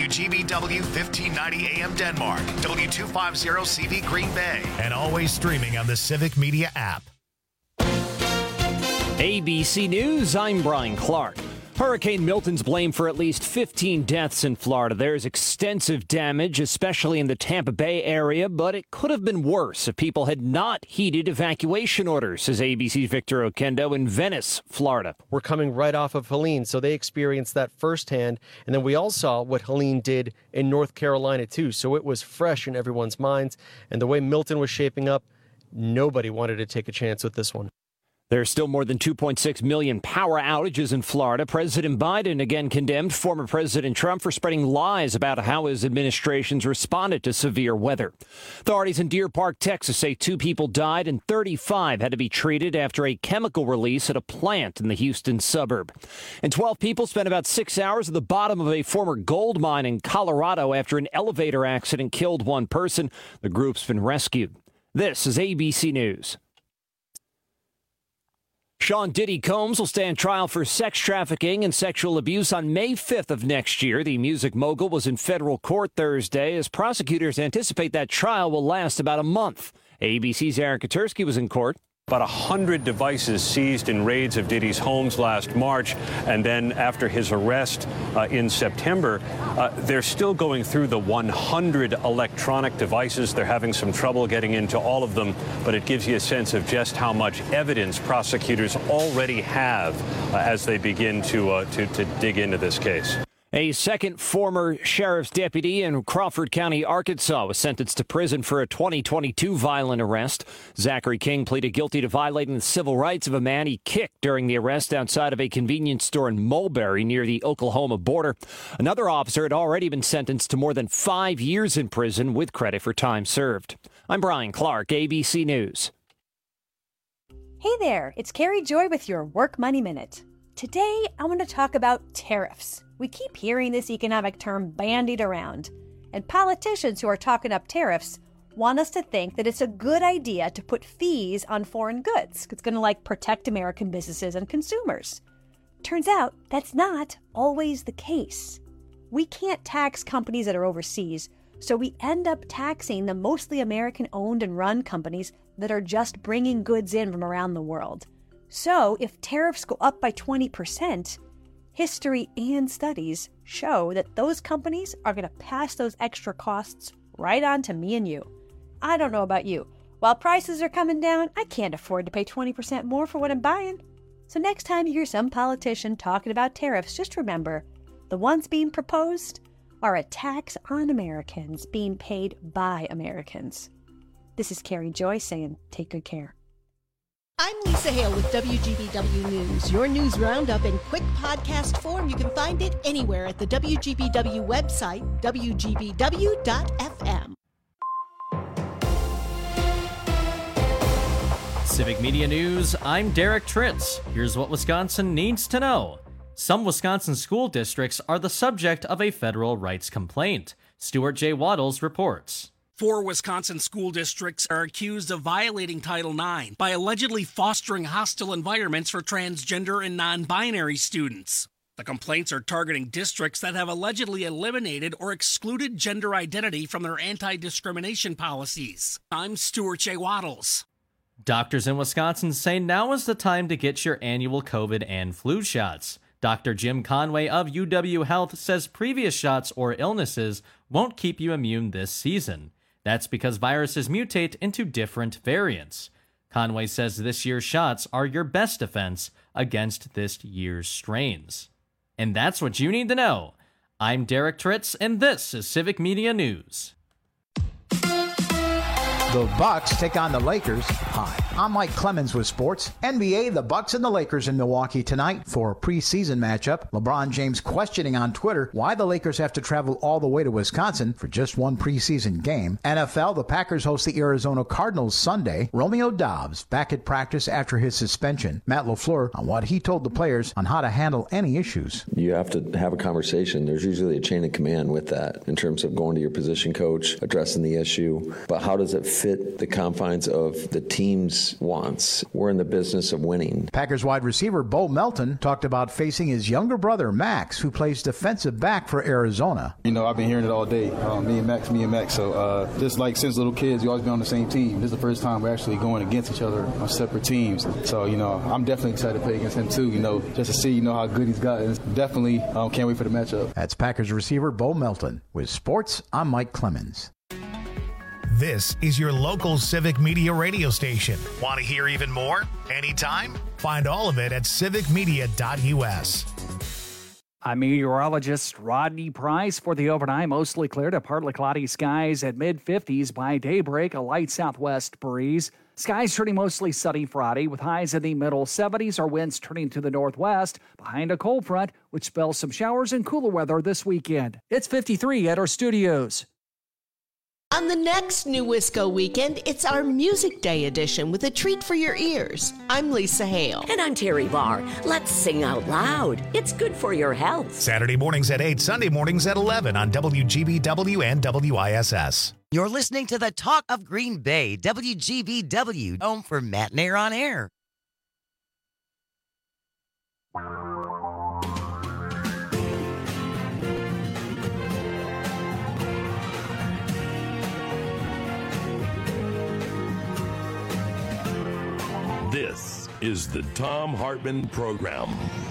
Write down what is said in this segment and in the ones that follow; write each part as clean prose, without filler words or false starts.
WGBW 1590 AM Denmark, W250 CV Green Bay, and always streaming on the Civic Media app. ABC News, I'm Brian Clark. Hurricane Milton's blamed for at least 15 deaths in Florida. There's extensive damage, especially in the Tampa Bay area, but it could have been worse if people had not heeded evacuation orders, says ABC's Victor Oquendo in Venice, Florida. We're coming right off of Helene, so they experienced that firsthand. And then we all saw what Helene did in North Carolina, too. So it was fresh in everyone's minds. And the way Milton was shaping up, nobody wanted to take a chance with this one. There's still more than 2.6 million power outages in Florida. President Biden again condemned former President Trump for spreading lies about how his administration's responded to severe weather. Authorities in Deer Park, Texas say 2 people died and 35 had to be treated after a chemical release at a plant in the Houston suburb. And 12 people spent about 6 hours at the bottom of a former gold mine in Colorado after an elevator accident killed one person. The group's been rescued. This is ABC News. Sean Diddy Combs will stand trial for sex trafficking and sexual abuse on May 5th of next year. The music mogul was in federal court Thursday as prosecutors anticipate that trial will last about a month. ABC's Aaron Katersky was in court. About 100 devices seized in raids of Diddy's homes last March, and then after his arrest in September, they're still going through the 100 electronic devices. They're having some trouble getting into all of them, but it gives you a sense of just how much evidence prosecutors already have as they begin to dig into this case. A second former sheriff's deputy in Crawford County, Arkansas, was sentenced to prison for a 2022 violent arrest. Zachary King pleaded guilty to violating the civil rights of a man he kicked during the arrest outside of a convenience store in Mulberry near the Oklahoma border. Another officer had already been sentenced to more than 5 years in prison with credit for time served. I'm Brian Clark, ABC News. Hey there, it's Carrie Joy with your Work Money Minute. Today, I want to talk about tariffs. We keep hearing this economic term bandied around, and politicians who are talking up tariffs want us to think that it's a good idea to put fees on foreign goods. It's going to protect American businesses and consumers. Turns out that's not always the case. We can't tax companies that are overseas, so we end up taxing the mostly American-owned and run companies that are just bringing goods in from around the world. So if tariffs go up by 20%, history and studies show that those companies are going to pass those extra costs right on to me and you. I don't know about you. While prices are coming down, I can't afford to pay 20% more for what I'm buying. So next time you hear some politician talking about tariffs, just remember, the ones being proposed are a tax on Americans being paid by Americans. This is Carrie Joy saying, take good care. I'm Lisa Hale with WGBW News. Your news roundup in quick podcast form. You can find it anywhere at the WGBW website, WGBW.FM. Civic Media News, I'm Derek Tritz. Here's what Wisconsin needs to know. Some Wisconsin school districts are the subject of a federal rights complaint. Stuart J. Waddles reports. 4 Wisconsin school districts are accused of violating Title IX by allegedly fostering hostile environments for transgender and non-binary students. The complaints are targeting districts that have allegedly eliminated or excluded gender identity from their anti-discrimination policies. I'm Stuart J. Waddles. Doctors in Wisconsin say now is the time to get your annual COVID and flu shots. Dr. Jim Conway of UW Health says previous shots or illnesses won't keep you immune this season. That's because viruses mutate into different variants. Conway says this year's shots are your best defense against this year's strains. And that's what you need to know. I'm Derek Tritz, and this is Civic Media News. The Bucks take on the Lakers. Hi, I'm Mike Clemens with sports. NBA, the Bucks and the Lakers in Milwaukee tonight for a preseason matchup. LeBron James questioning on Twitter why the Lakers have to travel all the way to Wisconsin for just one preseason game. NFL, the Packers host the Arizona Cardinals Sunday. Romeo Dobbs back at practice after his suspension. Matt LaFleur on what he told the players on how to handle any issues. You have to have a conversation. There's usually a chain of command with that in terms of going to your position coach, addressing the issue. But how does it fit fit the confines of the team's wants. We're in the business of winning. Packers wide receiver Bo Melton talked about facing his younger brother Max, who plays defensive back for Arizona. I've been hearing it all day. Me and Max. So just like since little kids, you always been on the same team. This is the first time we're actually going against each other on separate teams. So, I'm definitely excited to play against him too, just to see, how good he's got. And definitely can't wait for the matchup. That's Packers receiver Bo Melton. With sports, I'm Mike Clemens. This is your local Civic Media radio station. Want to hear even more? Anytime? Find all of it at civicmedia.us. I'm meteorologist Rodney Price for the overnight. Mostly clear to partly cloudy skies at mid-50s by daybreak, a light southwest breeze. Skies turning mostly sunny Friday with highs in the middle 70s. Our winds turning to the northwest behind a cold front, which spells some showers and cooler weather this weekend. It's 53 at our studios. On the next New Wisco weekend, it's our Music Day edition with a treat for your ears. I'm Lisa Hale. And I'm Terry Barr. Let's sing out loud. It's good for your health. Saturday mornings at 8, Sunday mornings at 11 on WGBW and WISS. You're listening to the Talk of Green Bay, WGBW, home for Matt Nair on Air. This is the Thom Hartmann Program.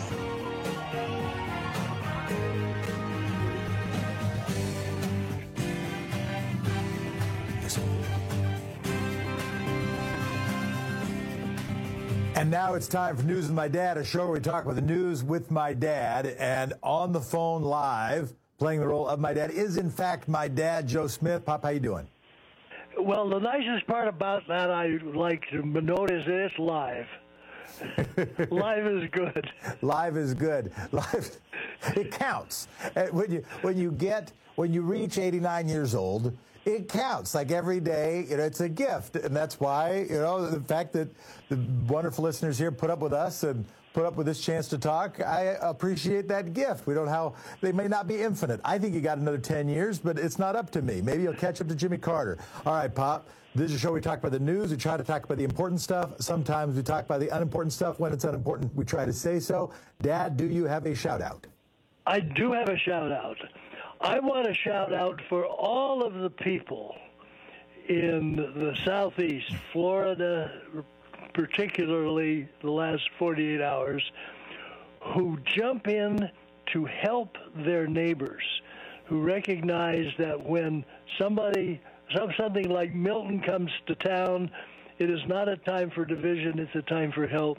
And now it's time for News with My Dad, a show where we talk about the news with my dad. And on the phone live, playing the role of my dad, is in fact my dad, Joe Smith. Pop, how you doing? Well, the nicest part about that I like to note is that it's live. Live is good. Live is good. Live, it counts. When you reach 89 years old, it counts. Like every day, it's a gift, and that's why the fact that the wonderful listeners here put up with us and put up with this chance to talk, I appreciate that gift. They may not be infinite. I think you got another 10 years, but it's not up to me. Maybe you'll catch up to Jimmy Carter. All right, Pop. This is a show we talk about the news. We try to talk about the important stuff. Sometimes we talk about the unimportant stuff. When it's unimportant, we try to say so. Dad, do you have a shout out? I do have a shout out. I want to shout out for all of the people in the Southeast, Florida, particularly the last 48 hours, who jump in to help their neighbors, who recognize that when something like Milton comes to town, it is not a time for division, it's a time for help.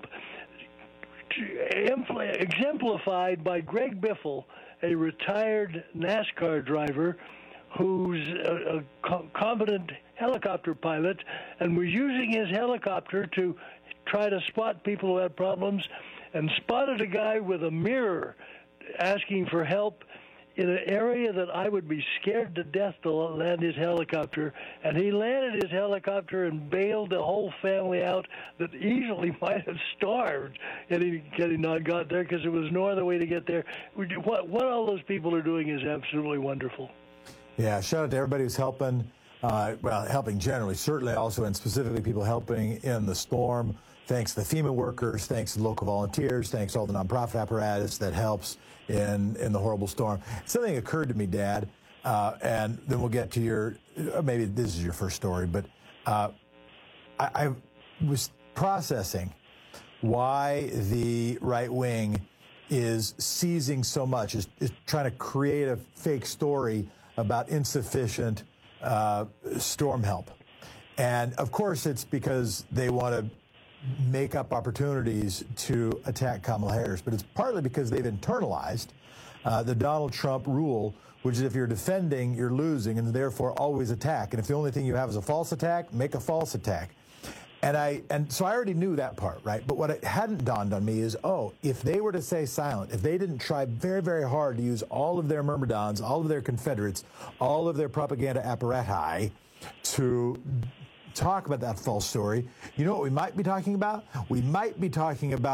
Exemplified by Greg Biffle, a retired NASCAR driver who's a competent helicopter pilot and was using his helicopter to try to spot people who had problems, and spotted a guy with a mirror asking for help in an area that I would be scared to death to land his helicopter. And he landed his helicopter and bailed the whole family out that easily might have starved had he not got there, because there was no other way to get there. What all those people are doing is absolutely wonderful. Yeah, shout out to everybody who's helping. Helping generally, certainly also, and specifically people helping in the storm. Thanks to the FEMA workers, thanks to local volunteers, thanks to all the nonprofit apparatus that helps in the horrible storm. Something occurred to me, Dad, and then we'll get to maybe this is your first story, but I was processing why the right wing is seizing so much, is trying to create a fake story about insufficient storm help. And of course it's because they want to make up opportunities to attack Kamala Harris, but it's partly because they've internalized the Donald Trump rule, which is if you're defending, you're losing, and therefore always attack. And if the only thing you have is a false attack, make a false attack. And so I already knew that part, right? But what it hadn't dawned on me is, if they were to stay silent, if they didn't try very, very hard to use all of their myrmidons, all of their Confederates, all of their propaganda apparati to talk about that false story, you know what we might be talking about? We might be talking about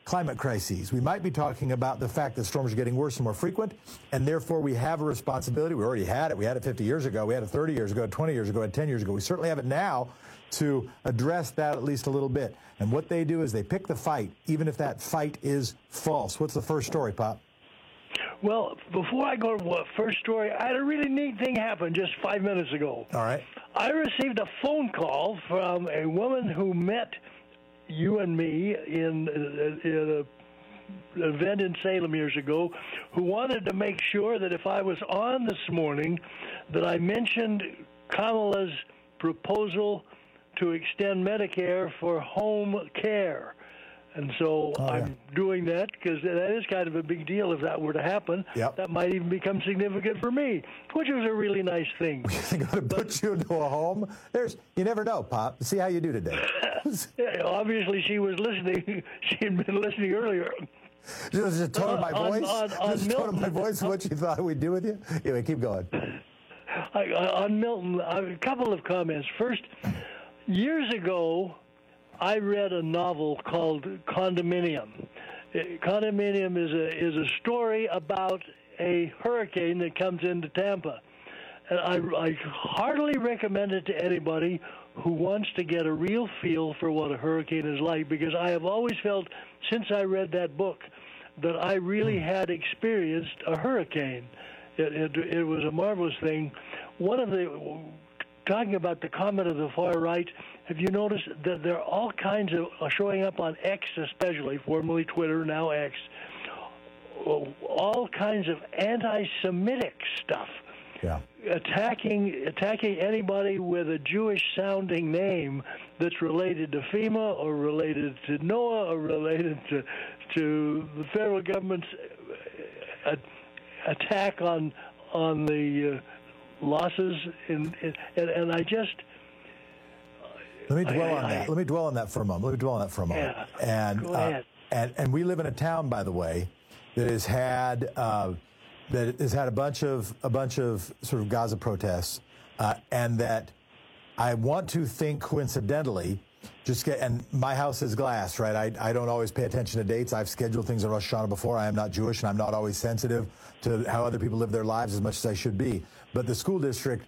climate crises. We might be talking about the fact that storms are getting worse and more frequent, and therefore we have a responsibility. We already had it. We had it 50 years ago. We had it 30 years ago, 20 years ago, 10 years ago. We certainly have it now to address that at least a little bit. And what they do is they pick the fight, even if that fight is false. What's the first story, Pop? Well, before I go to the first story, I had a really neat thing happen just 5 minutes ago. All right. I received a phone call from a woman who met you and me in an event in Salem years ago, who wanted to make sure that if I was on this morning, that I mentioned Kamala's proposal to extend Medicare for home care. And so I'm doing that because that is kind of a big deal if that were to happen. Yep. That might even become significant for me, which was a really nice thing. They're going to put you into a home? You never know, Pop. See how you do today. Yeah, obviously, she was listening. She had been listening earlier. Just a tone of my voice? On tone of my voice, what you thought we'd do with you? Anyway, keep going. On Milton, a couple of comments. First, years ago, I read a novel called Condominium. Condominium is a story about a hurricane that comes into Tampa. And I heartily recommend it to anybody who wants to get a real feel for what a hurricane is like, because I have always felt, since I read that book, that I really had experienced a hurricane. It was a marvelous thing. Talking about the comment of the far right, have you noticed that there are all kinds of, showing up on X especially, formerly Twitter, now X, all kinds of anti-Semitic stuff. Yeah. Attacking anybody with a Jewish-sounding name that's related to FEMA or related to NOAA or related to the federal government's attack on the losses, and I just... Let me dwell on that. Let me dwell on that for a moment. Yeah, and go ahead. And we live in a town, by the way, that has had a bunch of sort of Gaza protests, and that I want to think coincidentally, and my house is glass, right? I don't always pay attention to dates. I've scheduled things on Rosh Hashanah before. I am not Jewish, and I'm not always sensitive to how other people live their lives as much as I should be. But the school district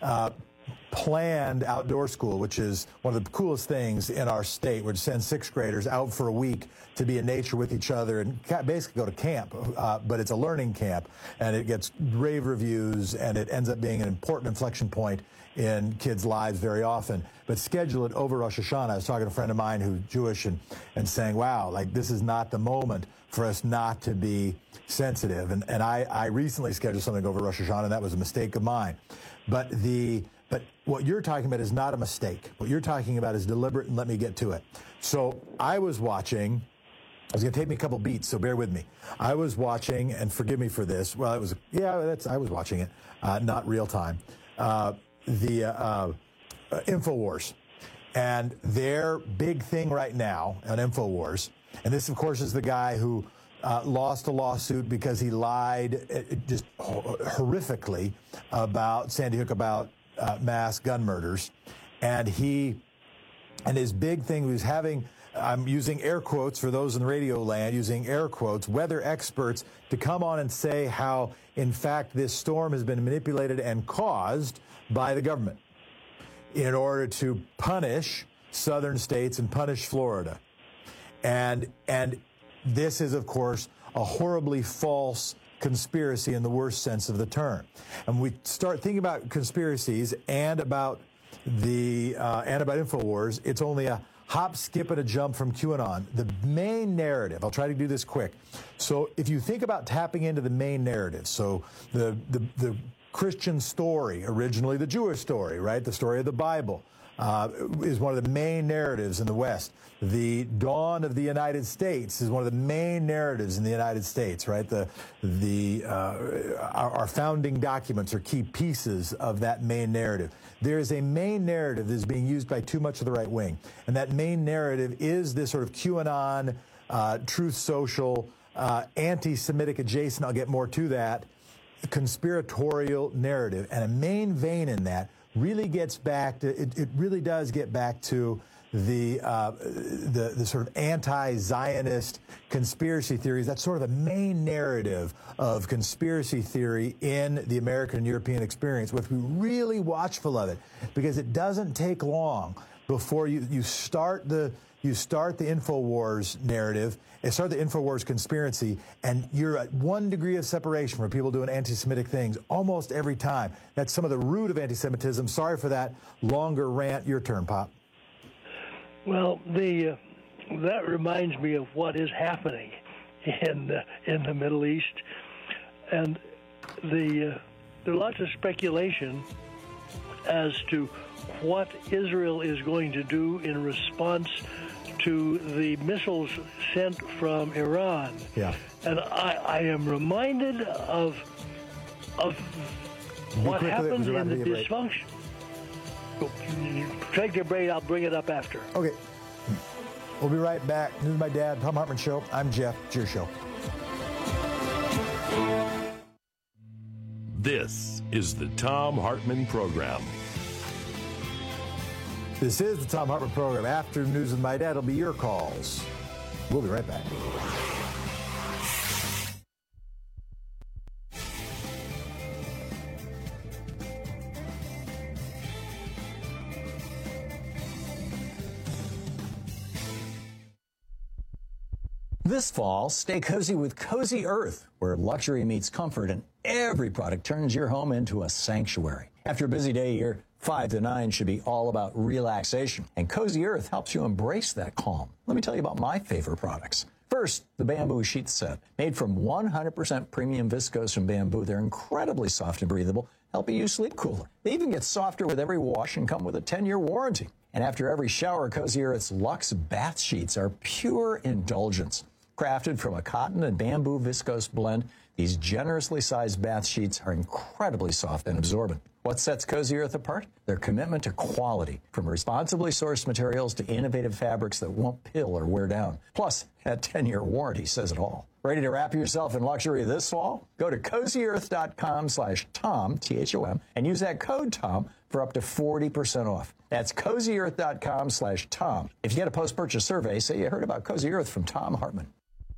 planned outdoor school, which is one of the coolest things in our state, where to send sixth graders out for a week to be in nature with each other and basically go to camp. But it's a learning camp, and it gets rave reviews, and it ends up being an important inflection point in kids' lives very often. But schedule it over Rosh Hashanah. I was talking to a friend of mine who's Jewish and saying, wow, like this is not the moment for us not to be sensitive. And I recently scheduled something over Rosh Hashanah, and that was a mistake of mine. But what you're talking about is not a mistake. What you're talking about is deliberate, and let me get to it. So I was watching. It's going to take me a couple beats, so bear with me. I was watching, and forgive me for this. Well, I was watching it, not real time. The InfoWars. And their big thing right now on InfoWars, and this, of course, is the guy who lost a lawsuit because he lied just horrifically about Sandy Hook, about mass gun murders. And his big thing was having, I'm using air quotes for those in radio land, using air quotes, weather experts to come on and say how, in fact, this storm has been manipulated and caused by the government in order to punish southern states and punish Florida. And this is, of course, a horribly false conspiracy in the worst sense of the term. And we start thinking about conspiracies and about InfoWars. It's only a hop, skip, and a jump from QAnon. The main narrative, I'll try to do this quick. So if you think about tapping into the main narrative, so the Christian story, originally the Jewish story, right? The story of the Bible is one of the main narratives in the West. The dawn of the United States is one of the main narratives in the United States, right? Our founding documents are key pieces of that main narrative. There is a main narrative that is being used by too much of the right wing, and that main narrative is this sort of QAnon, Truth Social, anti-Semitic adjacent, I'll get more to that, conspiratorial narrative. And a main vein in that really gets back to, it really does get back to the sort of anti-Zionist conspiracy theories. That's sort of the main narrative of conspiracy theory in the American and European experience. We have to be really watchful of it, because it doesn't take long before you start the InfoWars narrative, and start the InfoWars conspiracy, and you're at 1 degree of separation from people doing anti-Semitic things almost every time. That's some of the root of anti-Semitism. Sorry for that longer rant. Your turn, Pop. Well, that reminds me of what is happening in the Middle East, and there's lots of speculation as to what Israel is going to do in response to the missiles sent from Iran. Yeah. And I am reminded of what happens in the dysfunction. Take your break. I'll bring it up after. Okay. We'll be right back. This is my dad, Thom Hartmann Show. I'm Jeff. It's your show. This is the Thom Hartmann Program. This is the Thom Hartmann Program. After News with My Dad, it'll be your calls. We'll be right back. This fall, stay cozy with Cozy Earth, where luxury meets comfort and every product turns your home into a sanctuary. After a busy day, your 5 to 9 should be all about relaxation, and Cozy Earth helps you embrace that calm. Let me tell you about my favorite products. First, the bamboo sheet set. Made from 100% premium viscose from bamboo, they're incredibly soft and breathable, helping you sleep cooler. They even get softer with every wash and come with a 10-year warranty. And after every shower, Cozy Earth's Luxe bath sheets are pure indulgence. Crafted from a cotton and bamboo viscose blend, these generously sized bath sheets are incredibly soft and absorbent. What sets Cozy Earth apart? Their commitment to quality, from responsibly sourced materials to innovative fabrics that won't pill or wear down. Plus, that 10-year warranty says it all. Ready to wrap yourself in luxury this fall? Go to CozyEarth.com/Tom, T-H-O-M, and use that code TOM for up to 40% off. That's CozyEarth.com/Tom. If you get a post-purchase survey, say you heard about Cozy Earth from Thom Hartmann.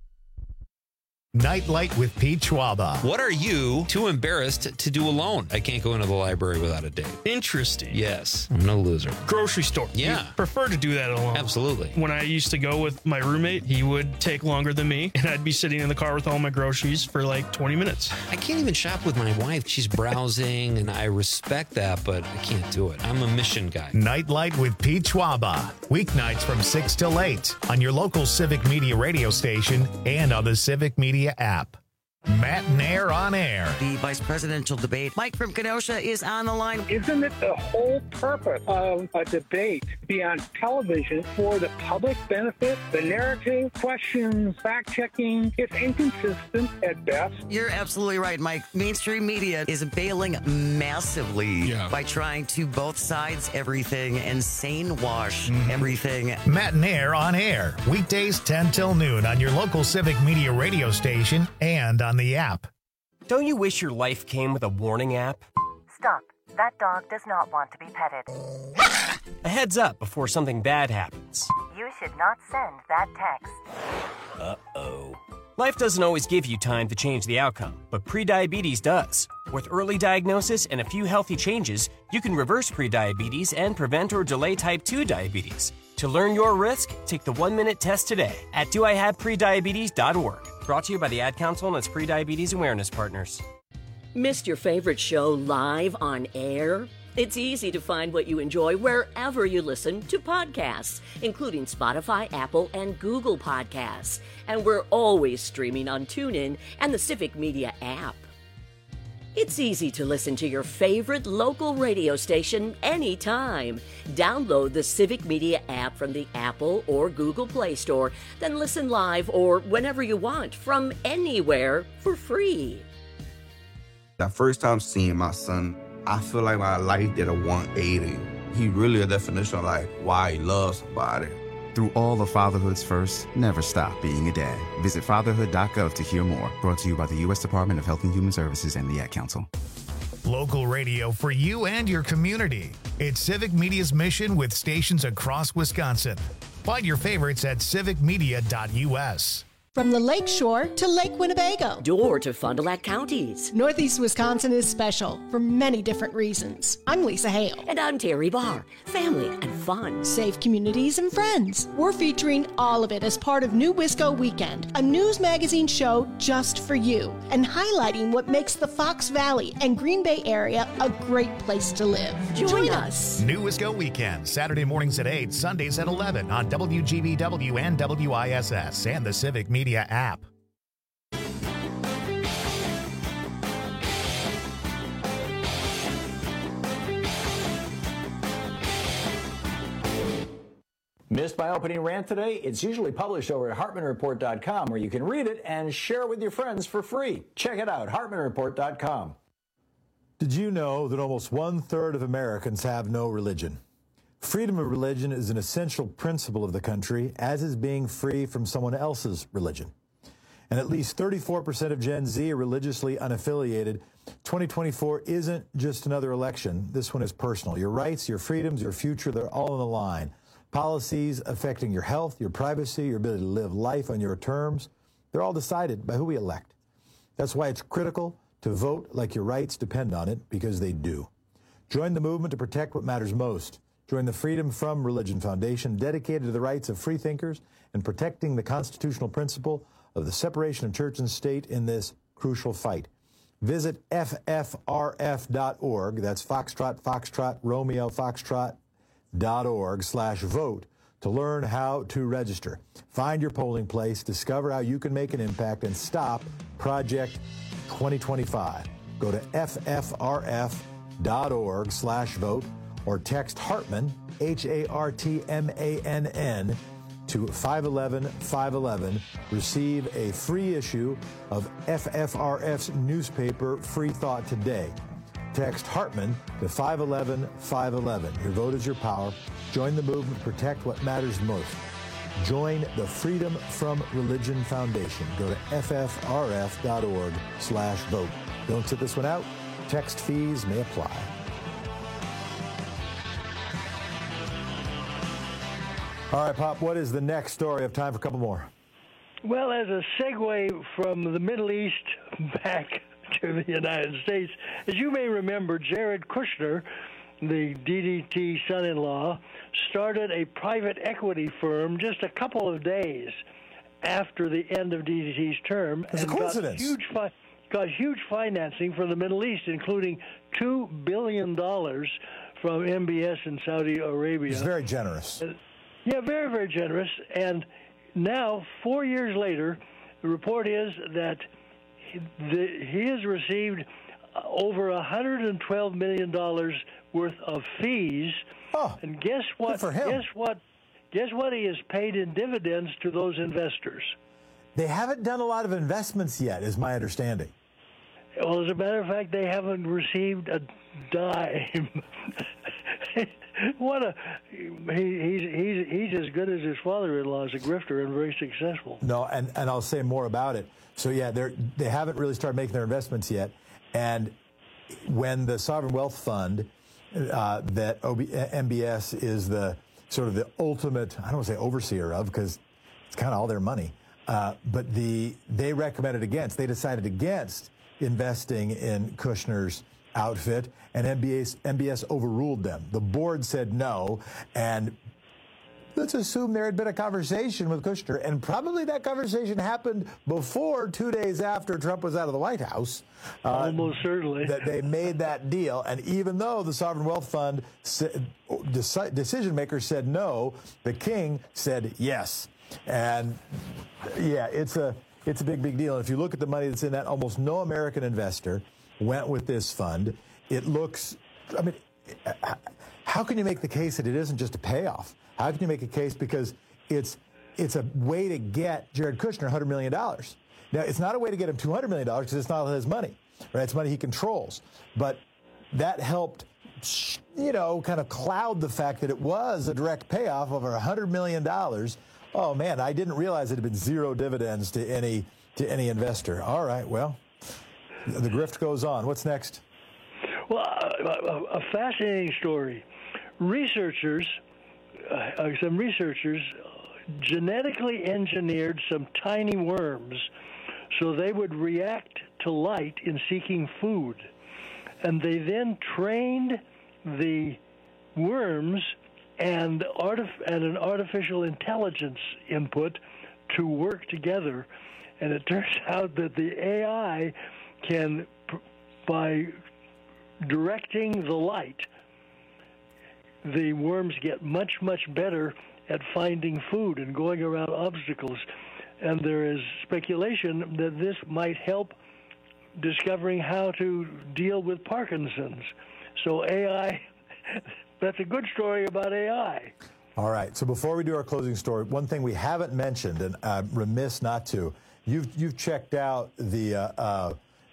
Nightlight with Pete Schwaba. What are you too embarrassed to do alone? I can't go into the library without a date. Interesting. Yes, I'm no loser. Grocery store. Yeah. You prefer to do that alone. Absolutely. When I used to go with my roommate, he would take longer than me, and I'd be sitting in the car with all my groceries for like 20 minutes. I can't even shop with my wife. She's browsing, and I respect that, but I can't do it. I'm a mission guy. Nightlight with Pete Schwaba. Weeknights from 6 till 8 on your local Civic Media radio station and on the Civic Media app. Matt Nair on air. The vice presidential debate. Mike from Kenosha is on the line. Isn't it the whole purpose of a debate to be on television for the public benefit? The narrative, questions, fact-checking, it's inconsistent at best. You're absolutely right, Mike. Mainstream media is bailing massively by trying to both sides everything and sane wash everything. Matt Nair on air. Weekdays 10 till noon on your local Civic Media radio station and on the app. Don't you wish your life came with a warning app? Stop. That dog does not want to be petted. A heads up before something bad happens. You should not send that text. Uh-oh. Life doesn't always give you time to change the outcome, but prediabetes does. With early diagnosis and a few healthy changes, you can reverse prediabetes and prevent or delay type 2 diabetes. To learn your risk, take the 1-minute test today at doihaveprediabetes.org. Brought to you by the Ad Council and its Prediabetes Awareness Partners. Missed your favorite show live on air? It's easy to find what you enjoy wherever you listen to podcasts, including Spotify, Apple, and Google Podcasts. And we're always streaming on TuneIn and the Civic Media app. It's easy to listen to your favorite local radio station anytime. Download the Civic Media app from the Apple or Google Play Store, then listen live or whenever you want from anywhere for free. That first time seeing my son, I feel like my life did a 180. He really a definition of like why he loves somebody. Through all the fatherhood's first, never stop being a dad. Visit fatherhood.gov to hear more. Brought to you by the U.S. Department of Health and Human Services and the Ad Council. Local radio for you and your community. It's Civic Media's mission with stations across Wisconsin. Find your favorites at civicmedia.us. From the Lake Shore to Lake Winnebago. Door to Fond du Lac counties. Northeast Wisconsin is special for many different reasons. I'm Lisa Hale. And I'm Terry Barr. Family and fun. Safe communities and friends. We're featuring all of it as part of New Wisco Weekend, a news magazine show just for you, and highlighting what makes the Fox Valley and Green Bay area a great place to live. Join us. New Wisco Weekend, Saturday mornings at 8, Sundays at 11 on WGBW and WISS and the Civic Media app. Missed my opening rant today? It's usually published over at HartmanReport.com, where you can read it and share it with your friends for free. Check it out, HartmanReport.com. Did you know that almost 1/3 of Americans have no religion? Freedom of religion is an essential principle of the country, as is being free from someone else's religion. And at least 34% of Gen Z are religiously unaffiliated. 2024 isn't just another election. This one is personal. Your rights, your freedoms, your future, they're all on the line. Policies affecting your health, your privacy, your ability to live life on your terms, they're all decided by who we elect. That's why it's critical to vote like your rights depend on it, because they do. Join the movement to protect what matters most. Join the Freedom from Religion Foundation, dedicated to the rights of free thinkers and protecting the constitutional principle of the separation of church and state in this crucial fight. Visit ffrf.org, that's Foxtrot, Foxtrot, Romeo, Foxtrot.org/vote to learn how to register. Find your polling place, discover how you can make an impact, and stop Project 2025. Go to ffrf.org/vote or text Hartman, HARTMANN, to 511-511. Receive a free issue of FFRF's newspaper, Free Thought Today. Text Hartman to 511-511. Your vote is your power. Join the movement to protect what matters most. Join the Freedom from Religion Foundation. Go to ffrf.org/vote. Don't sit this one out. Text fees may apply. All right, Pop, what is the next story? I have time for a couple more. Well, as a segue from the Middle East back to the United States, as you may remember, Jared Kushner, the DDT son-in-law, started a private equity firm just a couple of days after the end of DDT's term. It's a coincidence. Got huge financing from the Middle East, including $2 billion from MBS in Saudi Arabia. It's very generous. Yeah, very, very generous. And now, 4 years later, the report is that he has received over $112 million worth of fees. Oh, and guess what? Good for him. Guess what he has paid in dividends to those investors? They haven't done a lot of investments yet, is my understanding. Well, as a matter of fact, they haven't received a dime. He's as good as his father-in-law as a grifter and very successful. No, and I'll say more about it. So yeah, they haven't really started making their investments yet. And when the Sovereign Wealth Fund, that MBS is the sort of the ultimate, I don't want to say overseer of, because it's kind of all their money, but they recommended against. They decided against investing in Kushner's outfit, and MBS overruled them. The board said no, and let's assume there had been a conversation with Kushner, and probably that conversation happened before, 2 days after Trump was out of the White House. Almost certainly. That they made that deal, and even though the Sovereign Wealth Fund decision makers said no, the king said yes. And yeah, it's a big deal. And if you look at the money that's in that, almost no American investor went with this fund. It looks, I mean, how can you make the case that it isn't just a payoff? How can you make a case because it's a way to get Jared Kushner $100 million? Now, it's not a way to get him $200 million because it's not his money, right? It's money he controls. But that helped, kind of cloud the fact that it was a direct payoff of over $100 million. Oh, man, I didn't realize it had been zero dividends to any investor. All right, well, the grift goes on. What's next? Well, a fascinating story. Some researchers genetically engineered some tiny worms so they would react to light in seeking food. And they then trained the worms and an artificial intelligence input to work together. And it turns out that the AI can, by directing the light, the worms get much, much better at finding food and going around obstacles. And there is speculation that this might help discovering how to deal with Parkinson's. So AI, that's a good story about AI. All right. So before we do our closing story, one thing we haven't mentioned, and I'm remiss not to, you've checked out the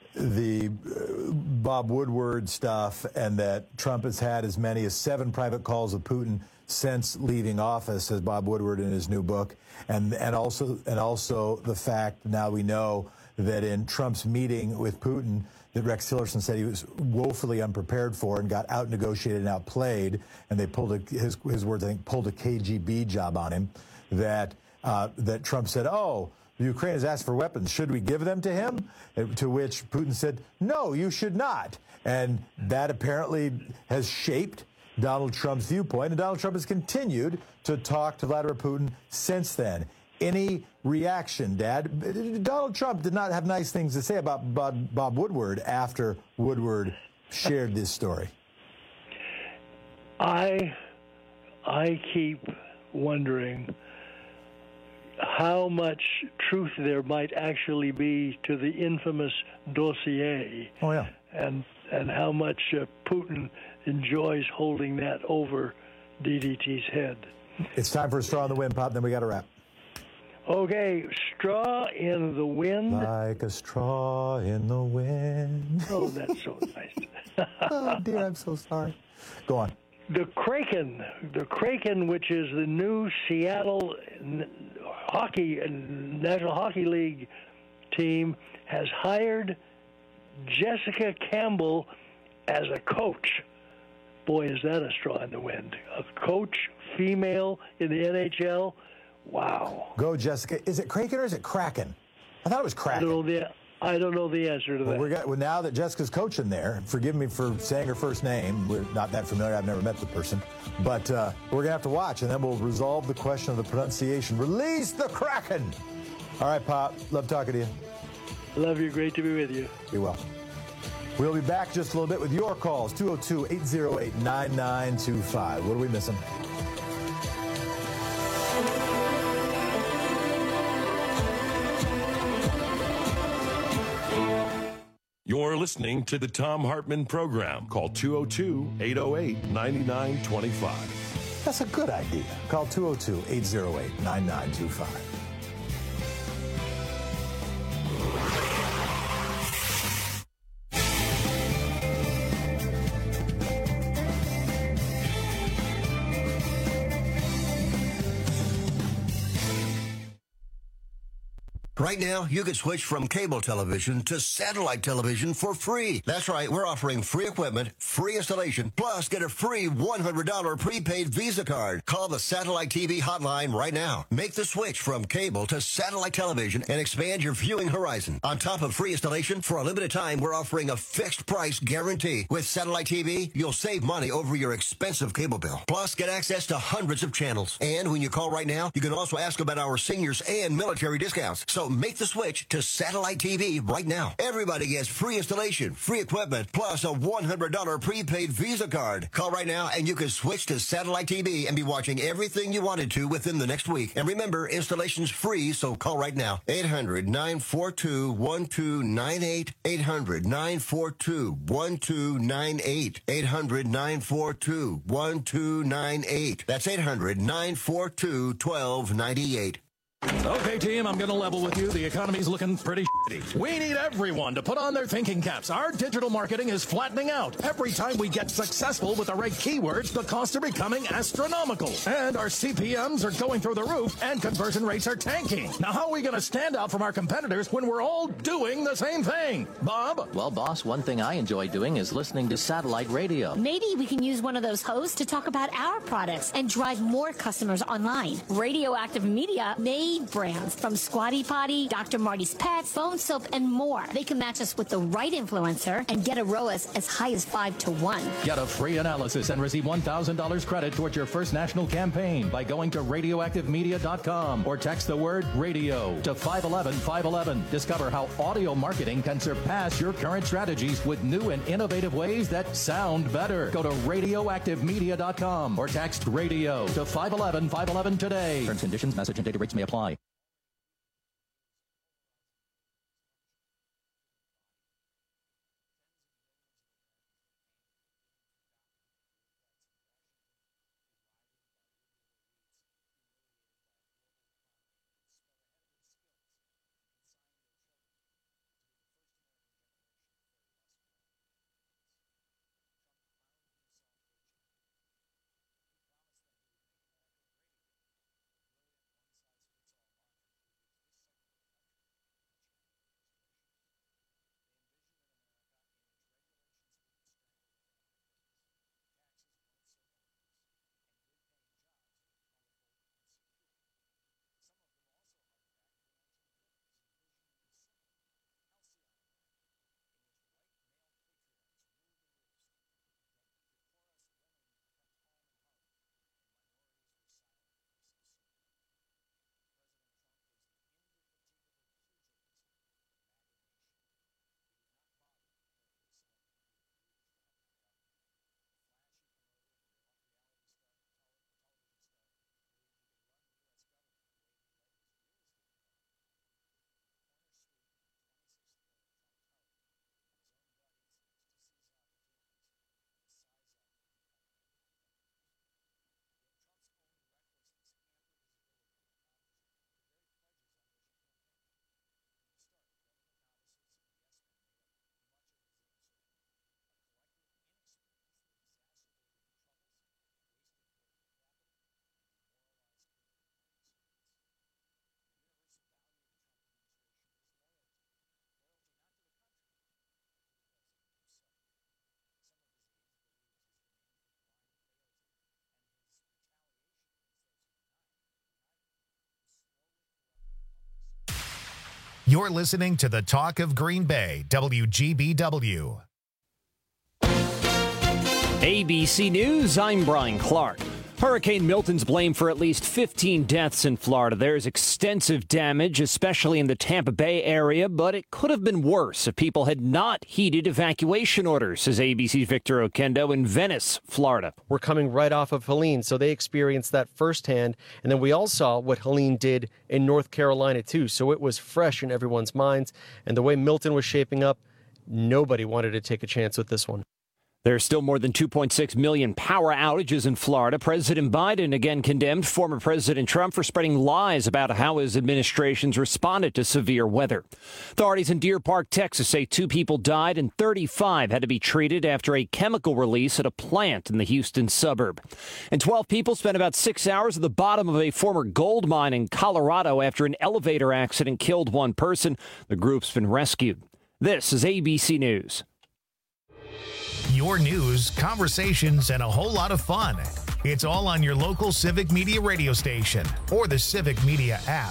Bob Woodward stuff, and that Trump has had as many as 7 private calls with Putin since leaving office, says Bob Woodward in his new book, and also the fact now we know that in Trump's meeting with Putin, that Rex Tillerson said he was woefully unprepared for and got out-negotiated and outplayed, and they pulled his words, I think, pulled a KGB job on him, that Trump said, oh, Ukraine has asked for weapons. Should we give them to him? To which Putin said, no, you should not. And that apparently has shaped Donald Trump's viewpoint, and Donald Trump has continued to talk to Vladimir Putin since then. Any reaction, Dad? Donald Trump did not have nice things to say about Bob Woodward after Woodward shared this story. I keep wondering how much truth there might actually be to the infamous dossier. Oh, yeah. And how much Putin enjoys holding that over DDT's head. It's time for a straw in the wind, Pop, then we got to wrap. Okay, straw in the wind. Like a straw in the wind. Oh, that's so nice. Oh, dear, I'm so sorry. Go on. The Kraken, which is the new Seattle National Hockey League team, has hired Jessica Campbell as a coach. Boy, is that a straw in the wind. A coach, female in the NHL. Wow. Go, Jessica. Is it Kraken or is it Kraken? I thought it was Kraken. I don't know the answer to that. Well, now that Jessica's coaching there, forgive me for saying her first name. We're not that familiar. I've never met the person. But we're going to have to watch, and then we'll resolve the question of the pronunciation. Release the Kraken! All right, Pop. Love talking to you. Love you. Great to be with you. Be well. We'll be back just a little bit with your calls. 202-808-9925. What are we missing? You're listening to the Thom Hartmann Program. Call 202-808-9925. That's a good idea. Call 202-808-9925. Right now, you can switch from cable television to satellite television for free. That's right, we're offering free equipment, free installation, plus get a free $100 prepaid Visa card. Call the Satellite TV hotline right now. Make the switch from cable to satellite television and expand your viewing horizon. On top of free installation, for a limited time, we're offering a fixed price guarantee. With Satellite TV, you'll save money over your expensive cable bill. Plus, get access to hundreds of channels. And when you call right now, you can also ask about our seniors and military discounts. So make the switch to Satellite TV right now. Everybody gets free installation, free equipment, plus a $100 prepaid Visa card. Call right now and you can switch to Satellite TV and be watching everything you wanted to within the next week. And remember, installation's free, so call right now. 800-942-1298. 800-942-1298. 800-942-1298. That's 800-942-1298. Okay, team, I'm going to level with you. The economy's looking pretty shitty. We need everyone to put on their thinking caps. Our digital marketing is flattening out. Every time we get successful with the right keywords, the costs are becoming astronomical. And our CPMs are going through the roof, and conversion rates are tanking. Now, how are we going to stand out from our competitors when we're all doing the same thing? Bob? Well, boss, one thing I enjoy doing is listening to satellite radio. Maybe we can use one of those hosts to talk about our products and drive more customers online. Radioactive Media made brands from Squatty Potty, Dr. Marty's Pets, Phone Soap, and more. They can match us with the right influencer and get a ROAS as high as 5 to 1. Get a free analysis and receive $1,000 credit towards your first national campaign by going to radioactivemedia.com or text the word radio to 511-511. Discover how audio marketing can surpass your current strategies with new and innovative ways that sound better. Go to radioactivemedia.com or text radio to 511-511 today. Terms, conditions, message, and data rates may apply. You're listening to the Talk of Green Bay, WGBW. ABC News, I'm Brian Clark. Hurricane Milton's blamed for at least 15 deaths in Florida. There's extensive damage, especially in the Tampa Bay area, but it could have been worse if people had not heeded evacuation orders, says ABC's Victor Oquendo in Venice, Florida. We're coming right off of Helene, so they experienced that firsthand. And then we all saw what Helene did in North Carolina, too. So it was fresh in everyone's minds. And the way Milton was shaping up, nobody wanted to take a chance with this one. There are still more than 2.6 million power outages in Florida. President Biden again condemned former President Trump for spreading lies about how his administration's responded to severe weather. Authorities in Deer Park, Texas say 2 people died and 35 had to be treated after a chemical release at a plant in the Houston suburb. And 12 people spent about 6 hours at the bottom of a former gold mine in Colorado after an elevator accident killed one person. The group's been rescued. This is ABC News. Your news, conversations, and a whole lot of fun. It's all on your local Civic Media radio station or the Civic Media app.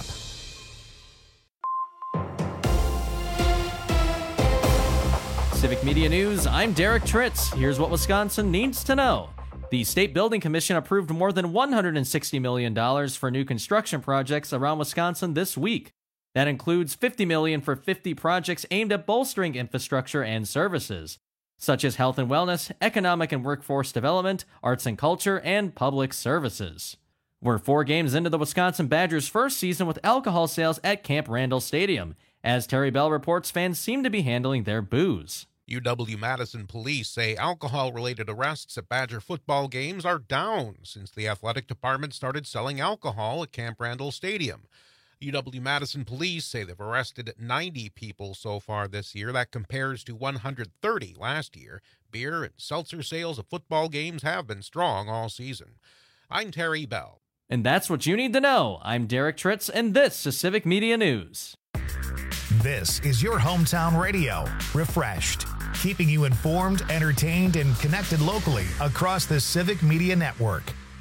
Civic Media News, I'm Derek Tritz. Here's what Wisconsin needs to know. The State Building Commission approved more than $160 million for new construction projects around Wisconsin this week. That includes $50 million for 50 projects aimed at bolstering infrastructure and services, such as health and wellness, economic and workforce development, arts and culture, and public services. We're 4 games into the Wisconsin Badgers' first season with alcohol sales at Camp Randall Stadium. As Terry Bell reports, fans seem to be handling their booze. UW-Madison police say alcohol-related arrests at Badger football games are down since the athletic department started selling alcohol at Camp Randall Stadium. UW-Madison police say they've arrested 90 people so far this year. That compares to 130 last year. Beer and seltzer sales of football games have been strong all season. I'm Terry Bell. And that's what you need to know. I'm Derek Tritz, and this is Civic Media News. This is your hometown radio, Refreshed, keeping you informed, entertained, and connected locally across the Civic Media Network.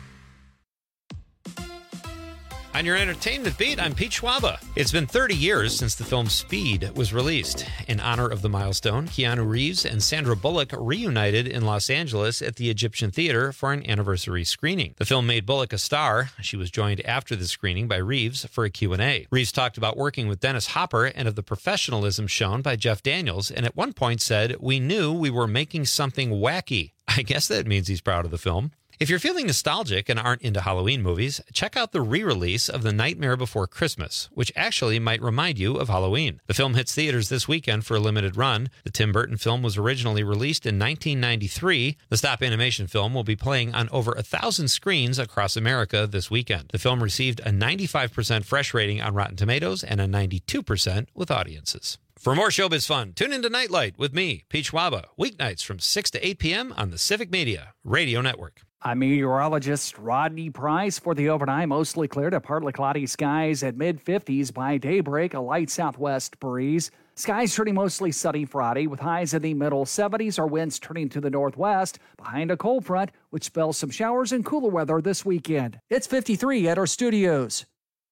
On your entertainment beat, I'm Pete Schwaba. It's been 30 years since the film Speed was released. In honor of the milestone, Keanu Reeves and Sandra Bullock reunited in Los Angeles at the Egyptian Theater for an anniversary screening. The film made Bullock a star. She was joined after the screening by Reeves for a Q&A. Reeves talked about working with Dennis Hopper and of the professionalism shown by Jeff Daniels, and at one point said, "We knew we were making something wacky." I guess that means he's proud of the film. If you're feeling nostalgic and aren't into Halloween movies, check out the re-release of The Nightmare Before Christmas, which actually might remind you of Halloween. The film hits theaters this weekend for a limited run. The Tim Burton film was originally released in 1993. The stop animation film will be playing on over 1,000 screens across America this weekend. The film received a 95% fresh rating on Rotten Tomatoes and a 92% with audiences. For more showbiz fun, tune into Nightlight with me, Pete Schwaba, weeknights from 6 to 8 p.m. on the Civic Media Radio Network. I'm meteorologist Rodney Price for the overnight. Mostly clear to partly cloudy skies at mid-50s by daybreak, a light southwest breeze. Skies turning mostly sunny Friday with highs in the middle 70s. Our winds turning to the northwest behind a cold front, which spells some showers and cooler weather this weekend. It's 53 at our studios.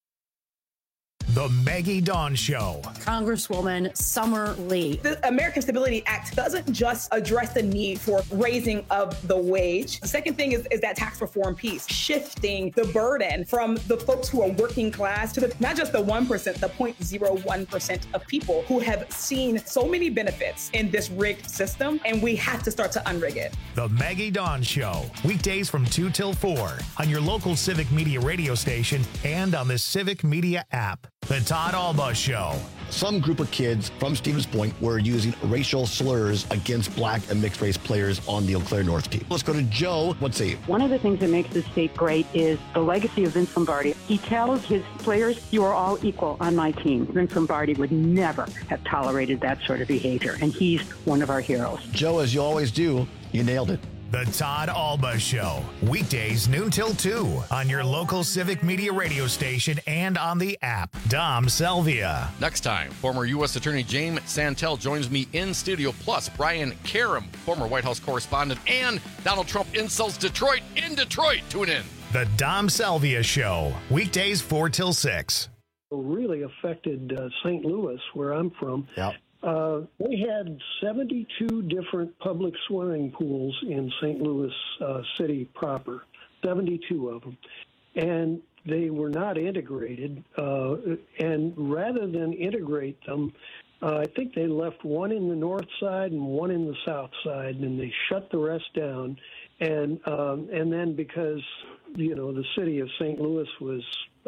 The Maggie Dawn Show. Congresswoman Summer Lee. The American Stability Act doesn't just address the need for raising of the wage. The second thing is that tax reform piece, shifting the burden from the folks who are working class to not just the 1%, the 0.01% of people who have seen so many benefits in this rigged system, and we have to start to unrig it. The Maggie Dawn Show. Weekdays from 2 till 4 on your local Civic Media radio station and on the Civic Media app. The Todd Alba Show. Some group of kids from Stevens Point were using racial slurs against black and mixed race players on the Eau Claire North team. Let's go to Joe. Let's see. One of the things that makes this state great is the legacy of Vince Lombardi. He tells his players, you are all equal on my team. Vince Lombardi would never have tolerated that sort of behavior, and he's one of our heroes. Joe, as you always do, you nailed it. The Todd Alba Show. Weekdays noon till 2 on your local Civic Media radio station and on the app. Dom Selvia. Next time, former U.S. Attorney James Santel joins me in studio, plus Brian Karam, former White House correspondent, and Donald Trump insults Detroit in Detroit. Tune in. The Dom Selvia Show. Weekdays 4 till 6. Really affected St. Louis, where I'm from. Yep. We had 72 different public swimming pools in St. Louis City proper, 72 of them. And they were not integrated. And rather than integrate them, I think they left one in the north side and one in the south side, and they shut the rest down. And then because, you know, the city of St. Louis was,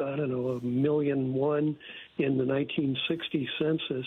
1,000,001 in the 1960 census,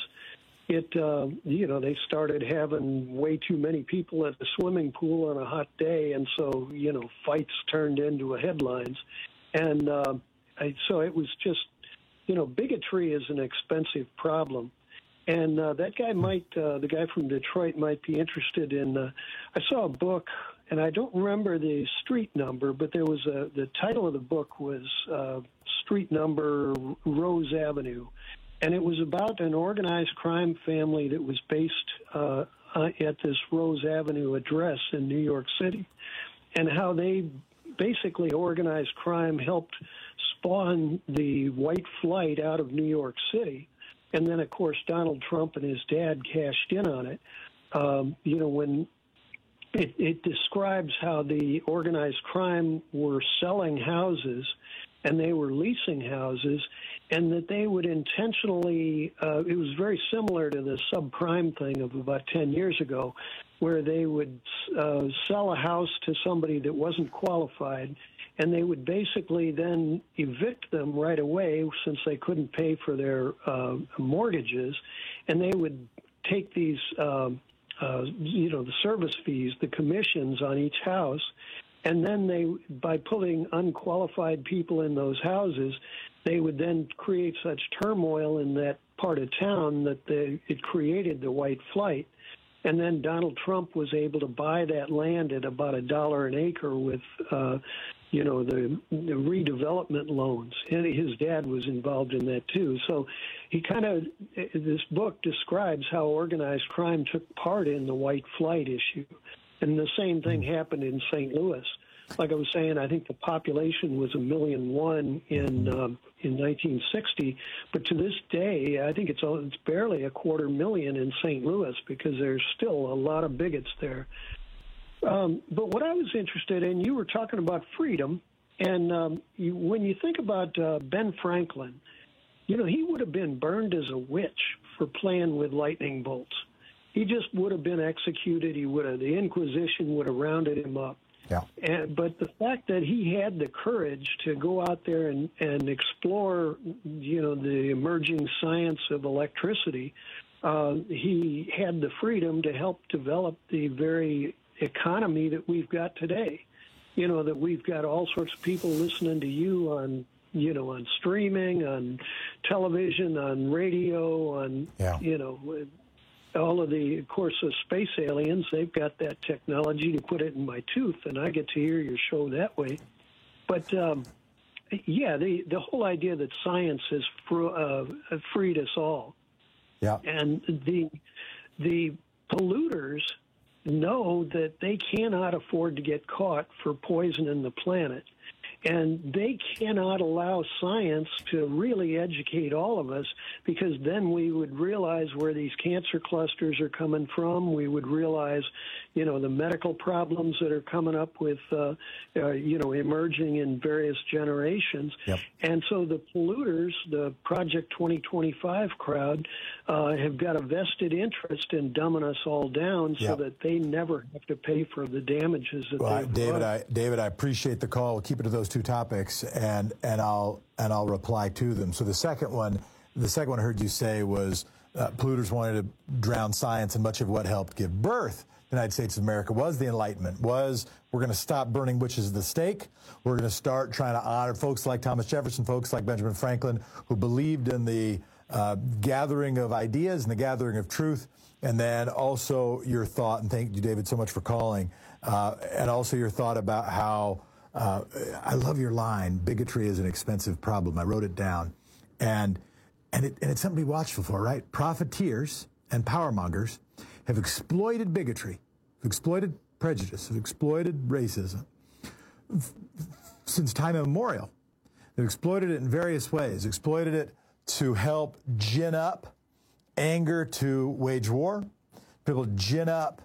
they started having way too many people at the swimming pool on a hot day, and so, fights turned into headlines. And so it was just, bigotry is an expensive problem. And that guy the guy from Detroit might be interested in, I saw a book, and I don't remember the street number, but there was the title of the book was Street Number Rose Avenue. And it was about an organized crime family that was based at this Rose Avenue address in New York City, and how they basically organized crime helped spawn the white flight out of New York City. And then, of course, Donald Trump and his dad cashed in on it. When it describes how the organized crime were selling houses and they were leasing houses, and that they would intentionally, it was very similar to the subprime thing of about 10 years ago, where they would sell a house to somebody that wasn't qualified, and they would basically then evict them right away since they couldn't pay for their mortgages, and they would take these, the service fees, the commissions on each house, and then by putting unqualified people in those houses, they would then create such turmoil in that part of town that it created the white flight. And then Donald Trump was able to buy that land at about $1 an acre with, the redevelopment loans. And his dad was involved in that too. So this book describes how organized crime took part in the white flight issue. And the same thing happened in St. Louis. Like I was saying, I think the population was 1.1 million in 1960, but to this day, I think it's barely 250,000 in St. Louis because there's still a lot of bigots there. But what I was interested in, you were talking about freedom, and when you think about Ben Franklin, he would have been burned as a witch for playing with lightning bolts. He just would have been executed. The Inquisition would have rounded him up. Yeah. But the fact that he had the courage to go out there and explore, the emerging science of electricity, he had the freedom to help develop the very economy that we've got today. That we've got all sorts of people listening to you on streaming, on television, on radio, on, all of the, of course, the space aliens, they've got that technology to put it in my tooth, and I get to hear your show that way. But, the whole idea that science has freed us all. Yeah. And the polluters know that they cannot afford to get caught for poisoning the planet. And they cannot allow science to really educate all of us, because then we would realize where these cancer clusters are coming from. We would realize, the medical problems that are coming up with, emerging in various generations. Yep. And so the polluters, the Project 2025 crowd, have got a vested interest in dumbing us all down so that they never have to pay for the damages that they've caused. David, I appreciate the call. We'll keep it to those two topics, and I'll reply to them. So the second one I heard you say was polluters wanted to drown science, and much of what helped give birth to the United States of America was the Enlightenment, we're going to stop burning witches at the stake. We're going to start trying to honor folks like Thomas Jefferson, folks like Benjamin Franklin, who believed in the gathering of ideas and the gathering of truth. And then also your thought, and thank you, David, so much for calling, and also your thought about how I love your line, bigotry is an expensive problem. I wrote it down. And it's something to be watchful for, right? Profiteers and powermongers have exploited bigotry, have exploited prejudice, have exploited racism since time immemorial. They've exploited it in various ways, exploited it to help gin up anger to wage war, people gin up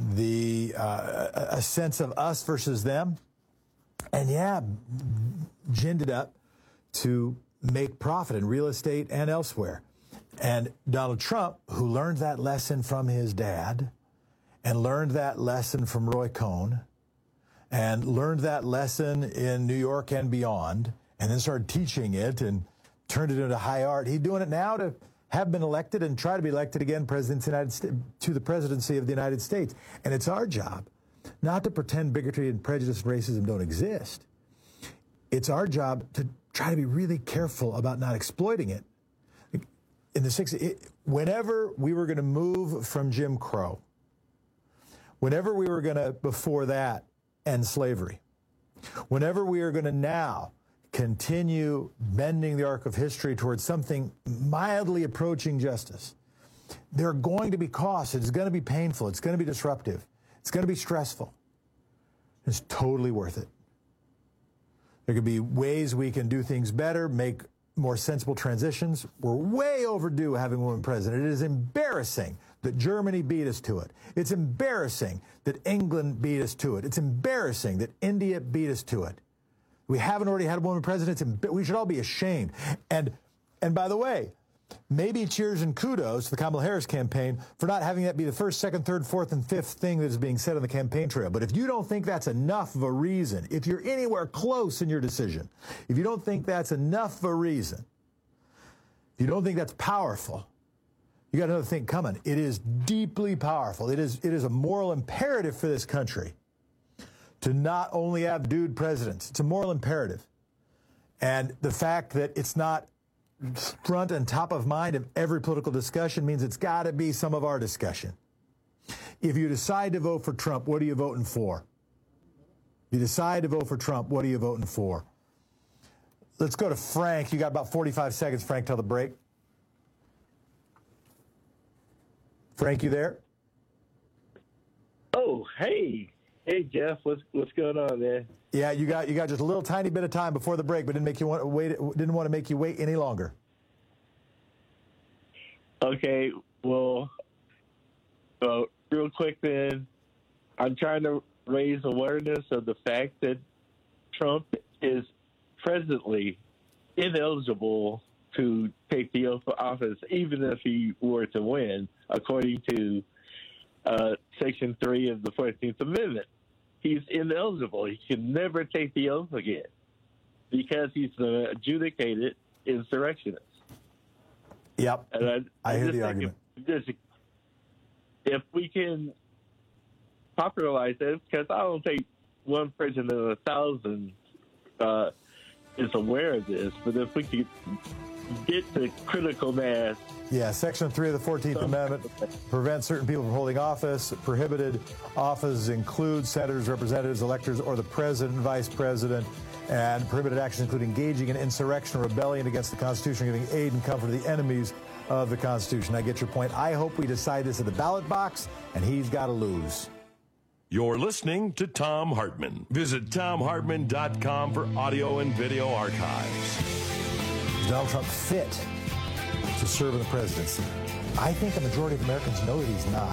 a sense of us versus them, and ginned it up to make profit in real estate and elsewhere. And Donald Trump, who learned that lesson from his dad, and learned that lesson from Roy Cohn, and learned that lesson in New York and beyond, and then started teaching it and turned it into high art. He's doing it now to have been elected and try to be elected again to the presidency of the United States. And it's our job not to pretend bigotry and prejudice and racism don't exist. It's our job to try to be really careful about not exploiting it. In the 60s, whenever we were going to move from Jim Crow, whenever we were going to, before that, end slavery, whenever we are going to now continue bending the arc of history towards something mildly approaching justice, there are going to be costs. It's going to be painful. It's going to be disruptive. It's going to be stressful. It's totally worth it. There could be ways we can do things better, make more sensible transitions. We're way overdue having a woman president. It is embarrassing that Germany beat us to it. It's embarrassing that England beat us to it. It's embarrassing that India beat us to it. We haven't already had a woman president. We should all be ashamed. And by the way, maybe cheers and kudos to the Kamala Harris campaign for not having that be the first, second, third, fourth, and fifth thing that is being said on the campaign trail. But if you don't think that's enough of a reason, if you're anywhere close in your decision, if you don't think that's enough of a reason, if you don't think that's powerful, you got another thing coming. It is deeply powerful. It is a moral imperative for this country to not only have dude presidents. It's a moral imperative. And the fact that it's not front and top of mind of every political discussion means it's got to be some of our discussion. If you decide to vote for Trump, what are you voting for? If you decide to vote for Trump, what are you voting for? Let's go to Frank. You got about 45 seconds, Frank, till the break. Frank, you there? Oh, hey, Jeff, what's going on, man? Yeah, you got just a little tiny bit of time before the break, but didn't want to make you wait any longer. Okay, well, real quick then, I'm trying to raise awareness of the fact that Trump is presently ineligible to take the oath of office, even if he were to win, according to Section 3 of the 14th Amendment. He's ineligible. He can never take the oath again because he's an adjudicated insurrectionist. Yep. And I hear the argument. If we can popularize this, because I don't think one person in 1,000 is aware of this, but if we could get to critical mass. Yeah, Section 3 of the 14th Amendment prevents certain people from holding office. Prohibited offices include senators, representatives, electors, or the president and vice president. And prohibited actions include engaging in insurrection or rebellion against the Constitution, giving aid and comfort to the enemies of the Constitution. I get your point. I hope we decide this at the ballot box, and he's got to lose. You're listening to Thom Hartmann. Visit ThomHartmann.com for audio and video archives. Is Donald Trump fit to serve in the presidency? I think a majority of Americans know that he's not.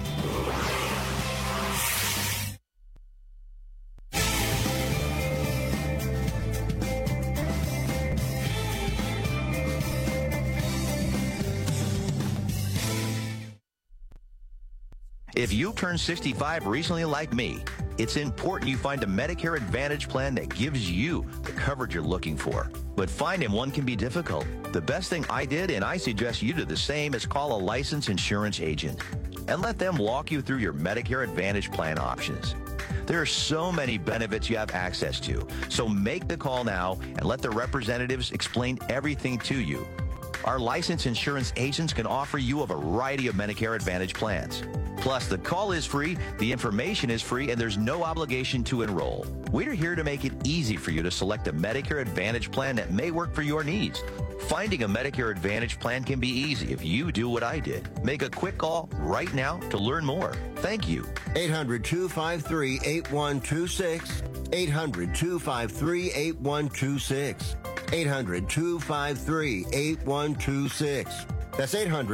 If you turned 65 recently like me, it's important you find a Medicare Advantage plan that gives you the coverage you're looking for. But finding one can be difficult. The best thing I did, and I suggest you do the same, is call a licensed insurance agent and let them walk you through your Medicare Advantage plan options. There are so many benefits you have access to, so make the call now and let the representatives explain everything to you. Our licensed insurance agents can offer you a variety of Medicare Advantage plans. Plus, the call is free, the information is free, and there's no obligation to enroll. We're here to make it easy for you to select a Medicare Advantage plan that may work for your needs. Finding a Medicare Advantage plan can be easy if you do what I did. Make a quick call right now to learn more. Thank you. 800-253-8126. 800-253-8126. 800-253-8126. That's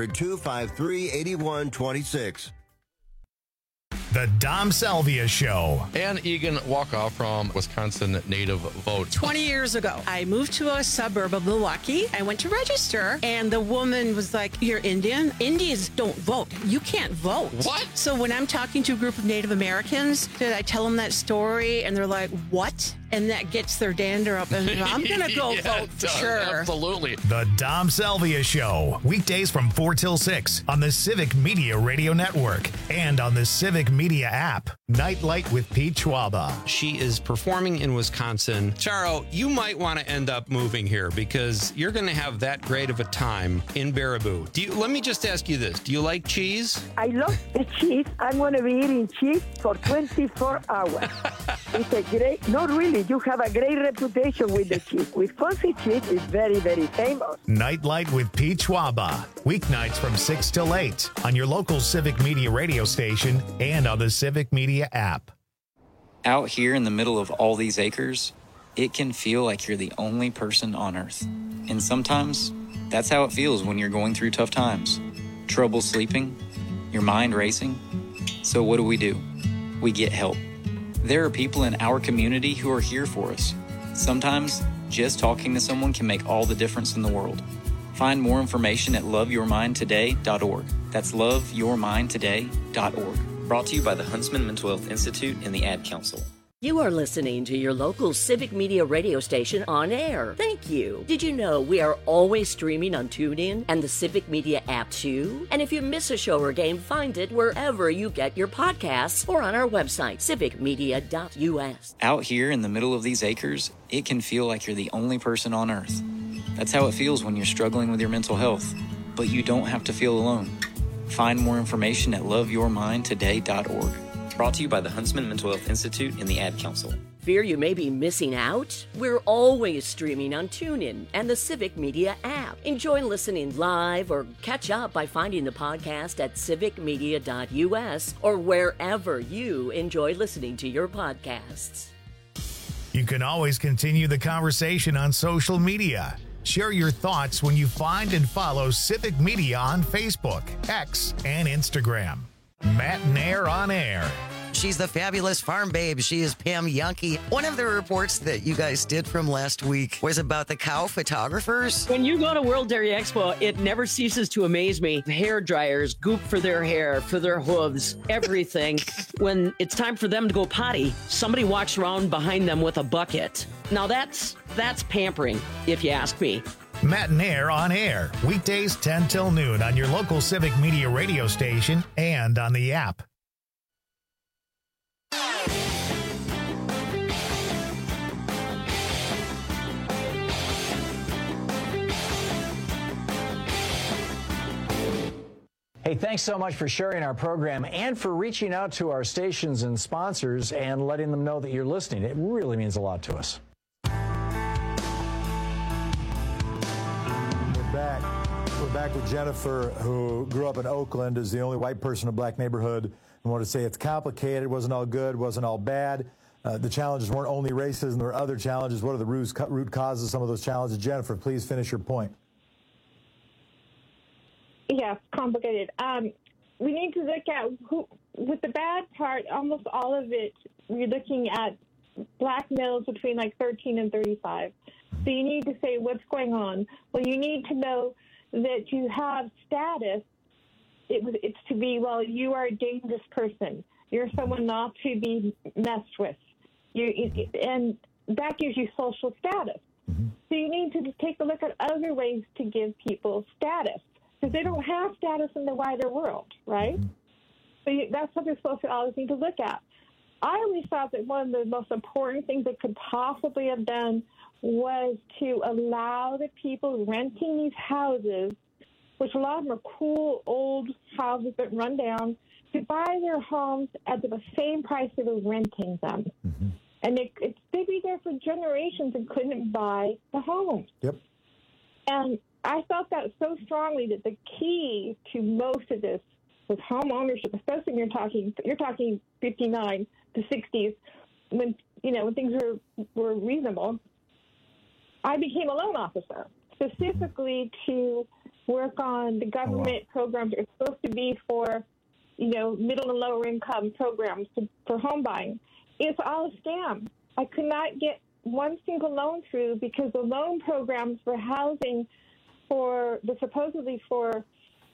800-253-8126. The Dom Salvia Show. Ann Egan Walkoff from Wisconsin Native Vote. 20 years ago, I moved to a suburb of Milwaukee. I went to register, and the woman was like, "You're Indian? Indians don't vote. You can't vote." What? So when I'm talking to a group of Native Americans, I tell them that story, and they're like, "What?" And that gets their dander up, and I'm going to go vote for sure. Absolutely. The Dom Salvia Show. Weekdays from 4 till 6 on the Civic Media Radio Network and on the Civic Media app. Nightlight with Pete Schwaba. She is performing in Wisconsin. Charo, you might want to end up moving here because you're going to have that great of a time in Baraboo. Let me just ask you this. Do you like cheese? I love the cheese. I'm going to be eating cheese for 24 hours. It's a great, not really. You have a great reputation with the cheese. Wisconsin cheese is very, very famous. Nightlight with Pete Schwaba. Weeknights from 6 till 8 on your local Civic Media radio station and on the Civic Media app. Out here in the middle of all these acres, it can feel like you're the only person on Earth. And sometimes, that's how it feels when you're going through tough times. Trouble sleeping, your mind racing. So what do? We get help. There are people in our community who are here for us. Sometimes, just talking to someone can make all the difference in the world. Find more information at loveyourmindtoday.org. That's loveyourmindtoday.org. Brought to you by the Huntsman Mental Health Institute and the Ad Council. You are listening to your local Civic Media radio station on air. Thank you. Did you know we are always streaming on TuneIn and the Civic Media app too? And if you miss a show or game, find it wherever you get your podcasts or on our website, civicmedia.us. Out here in the middle of these acres, it can feel like you're the only person on earth. That's how it feels when you're struggling with your mental health. But you don't have to feel alone. Find more information at loveyourmindtoday.org. Brought to you by the Huntsman Mental Health Institute and the Ad Council. Fear you may be missing out? We're always streaming on TuneIn and the Civic Media app. Enjoy listening live or catch up by finding the podcast at civicmedia.us or wherever you enjoy listening to your podcasts. You can always continue the conversation on social media. Share your thoughts when you find and follow Civic Media on Facebook, X, and Instagram. Matt Nair on air. She's the fabulous farm babe. She is Pam Yonke. One of the reports that you guys did from last week was about the cow photographers. When you go to World Dairy Expo, it never ceases to amaze me. Hair dryers, goop for their hair, for their hooves, everything. When it's time for them to go potty, somebody walks around behind them with a bucket. Now that's pampering, if you ask me. Matt Nair on air, weekdays 10 till noon on your local Civic Media radio station and on the app. Hey, thanks so much for sharing our program and for reaching out to our stations and sponsors and letting them know that you're listening. It really means a lot to us. We're back with Jennifer, who grew up in Oakland, is the only white person in a black neighborhood. I want to say it's complicated, wasn't all good, wasn't all bad. The challenges weren't only racism, there were other challenges. What are the root causes of some of those challenges? Jennifer, please finish your point. Yeah, complicated. We need to look at with the bad part, almost all of it, we're looking at black males between like 13 and 35. So you need to say, what's going on? Well, you need to know that you have status. It's to be, well, you are a dangerous person. You're someone not to be messed with. And that gives you social status. So you need to take a look at other ways to give people status, because they don't have status in the wider world, right? So that's something sociologists need to look at. I always thought that one of the most important things they could possibly have done was to allow the people renting these houses, which a lot of them are cool, old houses that run down, to buy their homes at the same price they were renting them. And they'd be there for generations and couldn't buy the homes. Yep. And I felt that so strongly that the key to most of this was home ownership, especially when you're talking 59 to 60s, when things were reasonable. I became a loan officer specifically to work on the government programs that are supposed to be for, middle and lower income programs for home buying. It's all a scam. I could not get one single loan through because the loan programs for housing supposedly for,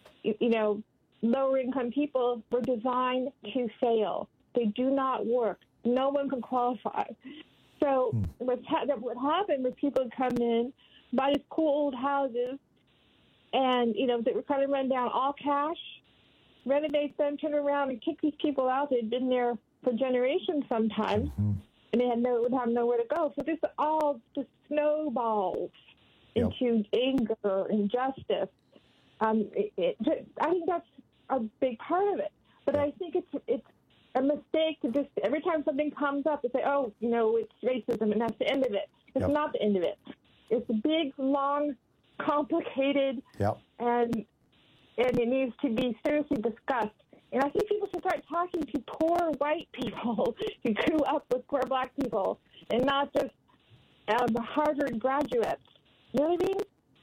lower income people were designed to fail. They do not work. No one can qualify. So what happened was people would come in, buy these cool old houses, and, they were kind of run down all cash, renovate them, turn around and kick these people out. They'd been there for generations sometimes, and they would have nowhere to go. So this all just snowballs into anger, injustice. I think that's a big part of it. But I think it's a mistake to just, every time something comes up, to say, it's racism, and that's the end of it. It's not the end of it. It's a big, long, complicated, and it needs to be seriously discussed. And I think people should start talking to poor white people who grew up with poor black people, and not just the Harvard graduates. You know what I mean?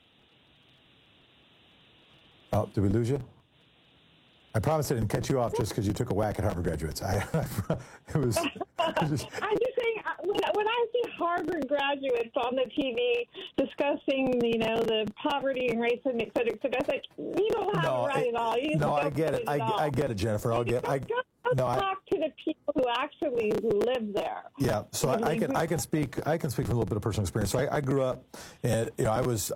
Oh, did we lose you? I promise I didn't cut you off just because you took a whack at Harvard graduates. I'm just saying, when I see Harvard graduates on the TV discussing, the poverty and racism, et cetera, it's like, you don't have it right at all. I get it. I get it, Jennifer. Talk to the people who actually live there. Yeah, so I can speak from a little bit of personal experience. So I grew up, and I was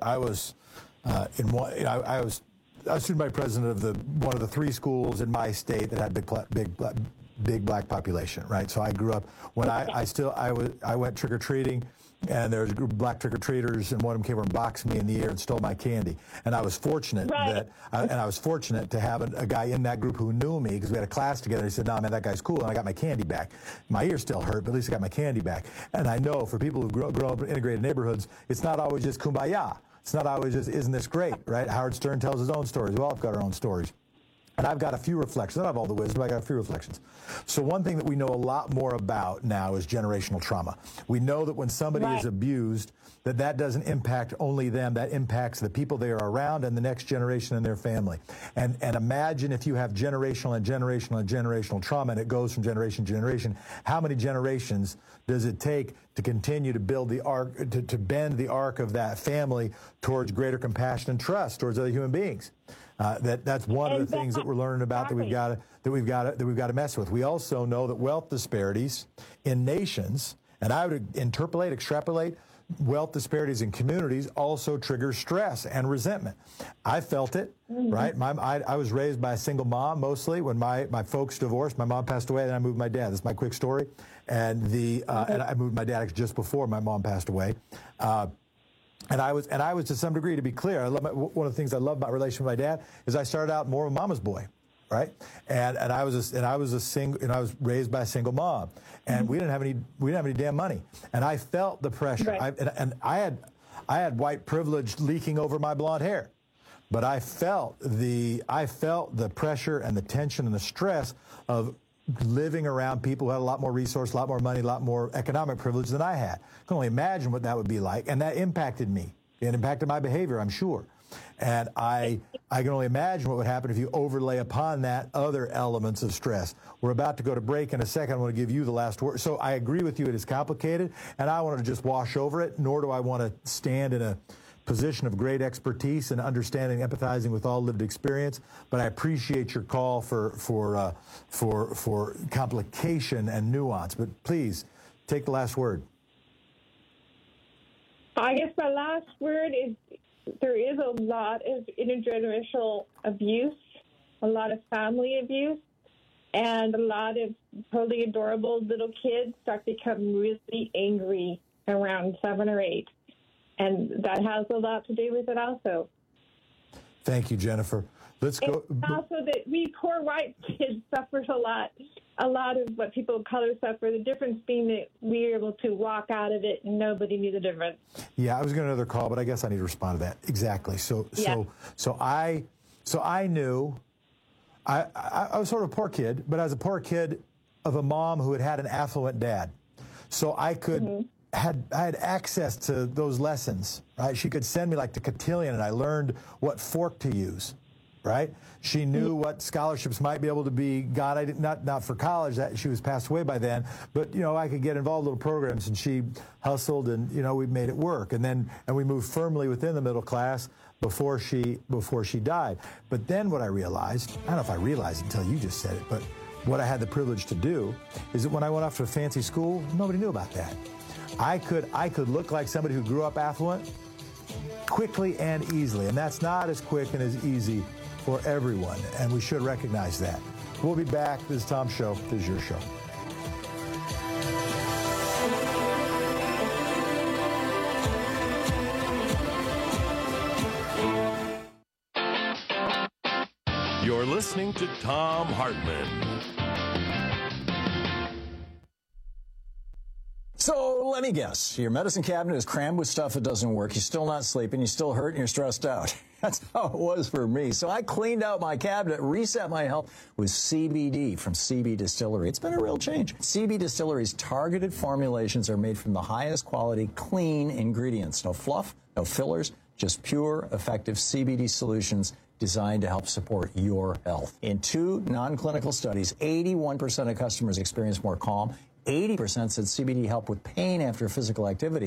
student body president of one of the 3 schools in my state that had big black population, right? So I grew up when I went trick or treating, and there was a group of black trick or treaters, and one of them came over and boxed me in the ear and stole my candy. And I was fortunate I was fortunate to have a guy in that group who knew me, because we had a class together. He said, "No, man, that guy's cool," and I got my candy back. My ear still hurt, but at least I got my candy back. And I know for people who grow up in integrated neighborhoods, it's not always just kumbaya. It's not always just, isn't this great, right? Howard Stern tells his own stories. We all have got our own stories. And I've got a few reflections. I don't have all the wisdom, but I got a few reflections. So one thing that we know a lot more about now is generational trauma. We know that when somebody is abused, that doesn't impact only them, that impacts the people they are around and the next generation and their family. And imagine if you have generational and generational and generational trauma, and it goes from generation to generation, how many generations does it take to continue to build the arc, to bend the arc of that family towards greater compassion and trust towards other human beings? That's one of the things that we're learning about that we've got to mess with. We also know that wealth disparities in nations, and I would extrapolate, wealth disparities in communities also trigger stress and resentment. I felt it, right? I was raised by a single mom mostly. When my folks divorced, my mom passed away, then I moved my dad. That's my quick story. And and I moved my dad just before my mom passed away. And I was to some degree, to be clear, one of the things I love about relationship with my dad is I started out more of a mama's boy, right? And I was raised by a single mom, and we didn't have any damn money, and I felt the pressure. I had white privilege leaking over my blonde hair, but I felt the pressure and the tension and the stress of living around people who had a lot more resource, a lot more money, a lot more economic privilege than I had. I can only imagine what that would be like, and that impacted me. It impacted my behavior, I'm sure. And I can only imagine what would happen if you overlay upon that other elements of stress. We're about to go to break in a second. I want to give you the last word. So I agree with you, it is complicated, and I want to just wash over it, nor do I want to stand in a position of great expertise and understanding, empathizing with all lived experience, but I appreciate your call for complication and nuance. But please take the last word. I guess my last word is there is a lot of intergenerational abuse, a lot of family abuse, and a lot of totally adorable little kids start to become really angry around 7 or 8. And that has a lot to do with it also. Thank you, Jennifer. Let's go. And also that we poor white kids suffer a lot of what people of color suffer. The difference being that we're able to walk out of it and nobody knew the difference. Yeah, I was going to another call, but I guess I need to respond to that. Exactly. So I knew I was sort of a poor kid, but I was a poor kid of a mom who had an affluent dad. So I could I had access to those lessons, right? She could send me like to cotillion, and I learned what fork to use, right? She knew what scholarships might be able to be got. I did not for college. That she was passed away by then, but I could get involved in little programs, and she hustled, and we made it work. And we moved firmly within the middle class before she died. But then what I realized, I don't know if I realized until you just said it, but what I had the privilege to do is that when I went off to a fancy school, nobody knew about that. I could look like somebody who grew up affluent quickly and easily, and that's not as quick and as easy for everyone, and we should recognize that. We'll be back. This is Tom's show. This is your show. You're listening to Thom Hartmann. So let me guess, your medicine cabinet is crammed with stuff that doesn't work. You're still not sleeping. You're still hurt and you're stressed out. That's how it was for me. So I cleaned out my cabinet, reset my health with CBD from CB Distillery. It's been a real change. CB Distillery's targeted formulations are made from the highest quality, clean ingredients. No fluff, no fillers, just pure, effective CBD solutions designed to help support your health. In 2 non-clinical studies, 81% of customers experienced more calm. 80% said CBD helped with pain after physical activity.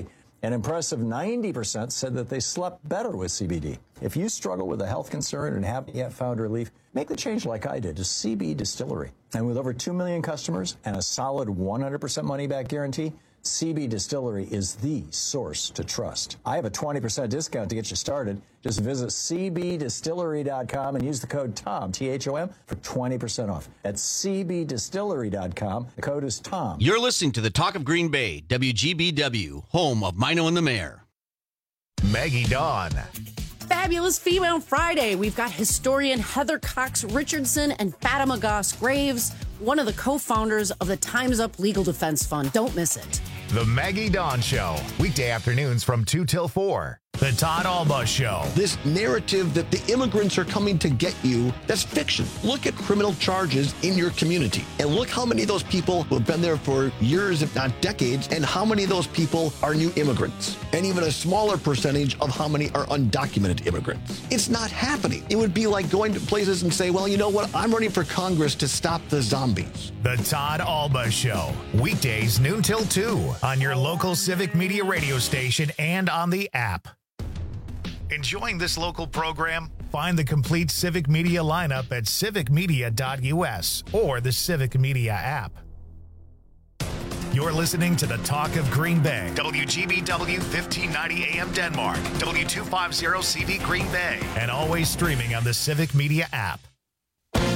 An impressive 90% said that they slept better with CBD. If you struggle with a health concern and haven't yet found relief, make the change like I did to CB Distillery. And with over 2 million customers and a solid 100% money-back guarantee, CB Distillery is the source to trust. I have a 20% discount to get you started. Just visit cbdistillery.com and use the code TOM, T-H-O-M, for 20% off. That's cbdistillery.com. The code is TOM. You're listening to the Talk of Green Bay, WGBW, home of Mino and the Mayor. Maggie Dawn. Fabulous Female Friday. We've got historian Heather Cox Richardson and Fatima Goss Graves, one of the co-founders of the Time's Up Legal Defense Fund. Don't miss it. The Maggie Dawn Show, weekday afternoons from 2 till 4. The Todd Alba Show. This narrative that the immigrants are coming to get you, that's fiction. Look at criminal charges in your community and look how many of those people who have been there for years, if not decades, and how many of those people are new immigrants, and even a smaller percentage of how many are undocumented immigrants. It's not happening. It would be like going to places and say, well, you know what? I'm running for Congress to stop the zombies. The Todd Alba Show, weekdays noon till 2 on your local Civic Media radio station and on the app. Enjoying this local program? Find the complete Civic Media lineup at civicmedia.us or the Civic Media app. You're listening to the Talk of Green Bay, WGBW 1590 AM Denmark, W250 CV Green Bay, and always streaming on the Civic Media app.